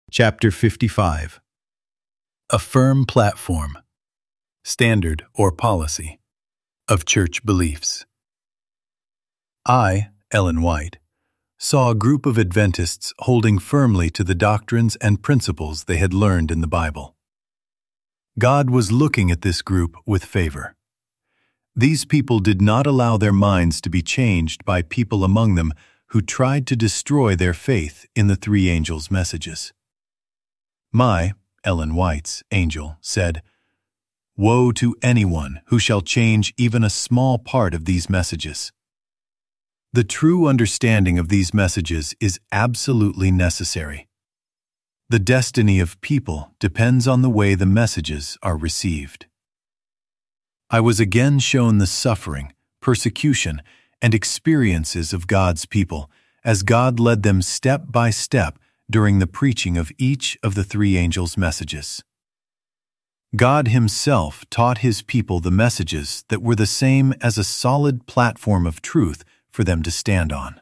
Chapter 55. A firm platform, standard or policy, of church beliefs. I, Ellen White, saw a group of Adventists holding firmly to the doctrines and principles they had learned in the Bible. God was looking at this group with favor. These people did not allow their minds to be changed by people among them who tried to destroy their faith in the three angels' messages. My, Ellen White's, angel said, "Woe to anyone who shall change even a small part of these messages." The true understanding of these messages is absolutely necessary. The destiny of people depends on the way the messages are received. I was again shown the suffering, persecution, and experiences of God's people as God led them step by step during the preaching of each of the three angels' messages. God Himself taught His people the messages that were the same as a solid platform of truth for them to stand on.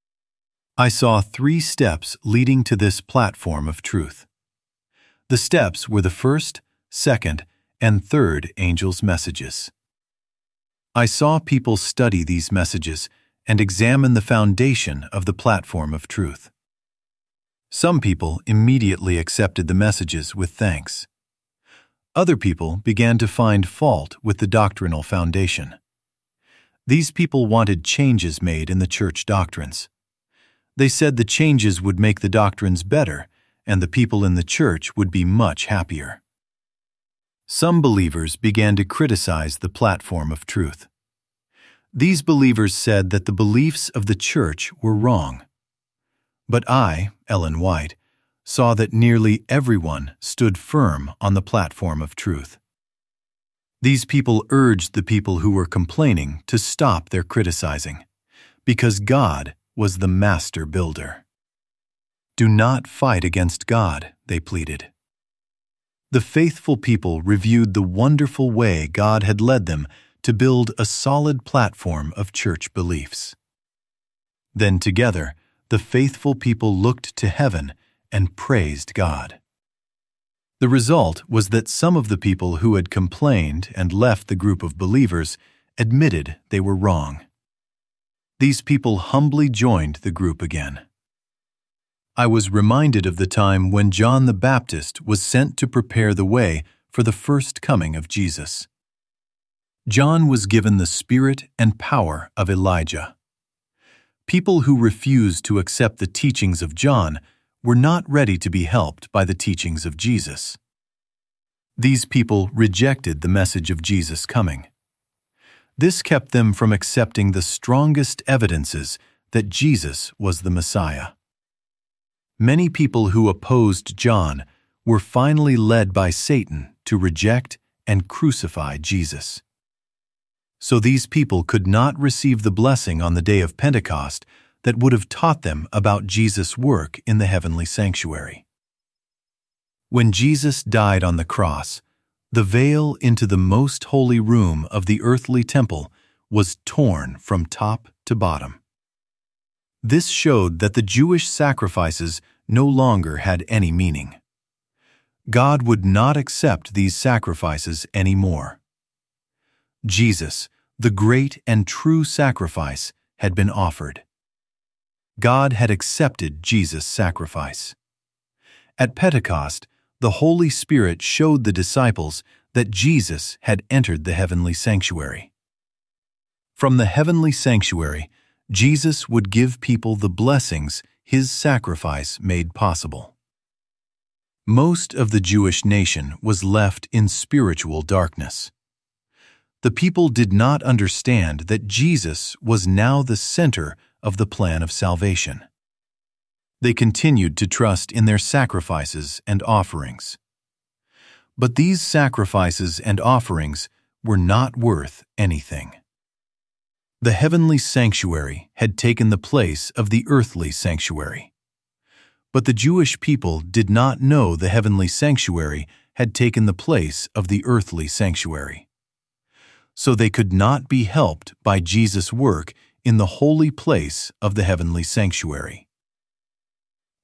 I saw 3 steps leading to this platform of truth. The steps were the first, second, and third angels' messages. I saw people study these messages and examine the foundation of the platform of truth. Some people immediately accepted the messages with thanks. Other people began to find fault with the doctrinal foundation. These people wanted changes made in the church doctrines. They said the changes would make the doctrines better, and the people in the church would be much happier. Some believers began to criticize the platform of truth. These believers said that the beliefs of the church were wrong. But I, Ellen White, saw that nearly everyone stood firm on the platform of truth. These people urged the people who were complaining to stop their criticizing, because God was the master builder. Do not fight against God, they pleaded. The faithful people reviewed the wonderful way God had led them to build a solid platform of church beliefs. Then together, the faithful people looked to heaven and praised God. The result was that some of the people who had complained and left the group of believers admitted they were wrong. These people humbly joined the group again. I was reminded of the time when John the Baptist was sent to prepare the way for the first coming of Jesus. John was given the spirit and power of Elijah. People who refused to accept the teachings of John were not ready to be helped by the teachings of Jesus. These people rejected the message of Jesus' coming. This kept them from accepting the strongest evidences that Jesus was the Messiah. Many people who opposed John were finally led by Satan to reject and crucify Jesus. So these people could not receive the blessing on the day of Pentecost that would have taught them about Jesus' work in the heavenly sanctuary. When Jesus died on the cross, the veil into the most holy room of the earthly temple was torn from top to bottom. This showed that the Jewish sacrifices no longer had any meaning. God would not accept these sacrifices anymore. Jesus, the great and true sacrifice, had been offered. God had accepted Jesus' sacrifice. At Pentecost, the Holy Spirit showed the disciples that Jesus had entered the heavenly sanctuary. From the heavenly sanctuary, Jesus would give people the blessings His sacrifice made possible. Most of the Jewish nation was left in spiritual darkness. The people did not understand that Jesus was now the center of the plan of salvation. They continued to trust in their sacrifices and offerings. But these sacrifices and offerings were not worth anything. The heavenly sanctuary had taken the place of the earthly sanctuary. But the Jewish people did not know the heavenly sanctuary had taken the place of the earthly sanctuary. So they could not be helped by Jesus' work in the holy place of the heavenly sanctuary.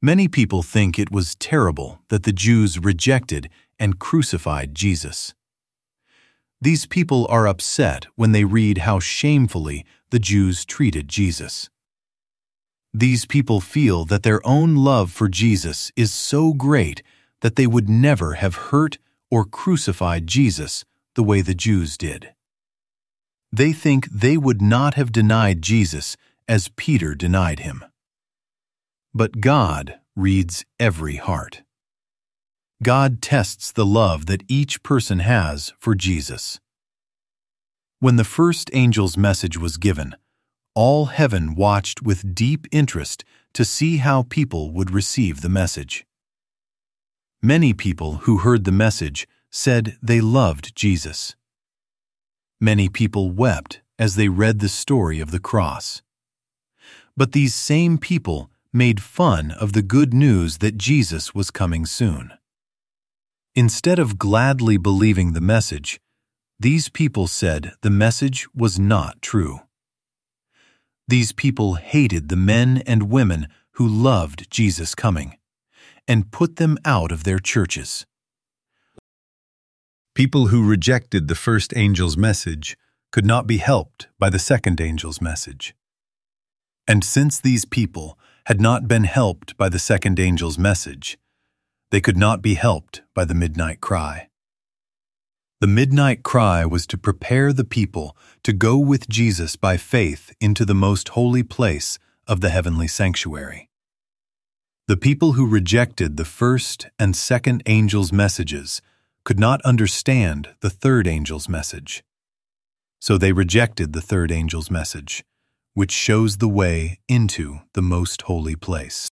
Many people think it was terrible that the Jews rejected and crucified Jesus. These people are upset when they read how shamefully the Jews treated Jesus. These people feel that their own love for Jesus is so great that they would never have hurt or crucified Jesus the way the Jews did. They think they would not have denied Jesus as Peter denied him. But God reads every heart. God tests the love that each person has for Jesus. When the first angel's message was given, all heaven watched with deep interest to see how people would receive the message. Many people who heard the message said they loved Jesus. Many people wept as they read the story of the cross. But these same people made fun of the good news that Jesus was coming soon. Instead of gladly believing the message, these people said the message was not true. These people hated the men and women who loved Jesus' coming and put them out of their churches. People who rejected the first angel's message could not be helped by the second angel's message. And since these people had not been helped by the second angel's message, they could not be helped by the midnight cry. The midnight cry was to prepare the people to go with Jesus by faith into the most holy place of the heavenly sanctuary. The people who rejected the first and second angel's messages could not understand the third angel's message. So they rejected the third angel's message, which shows the way into the most holy place.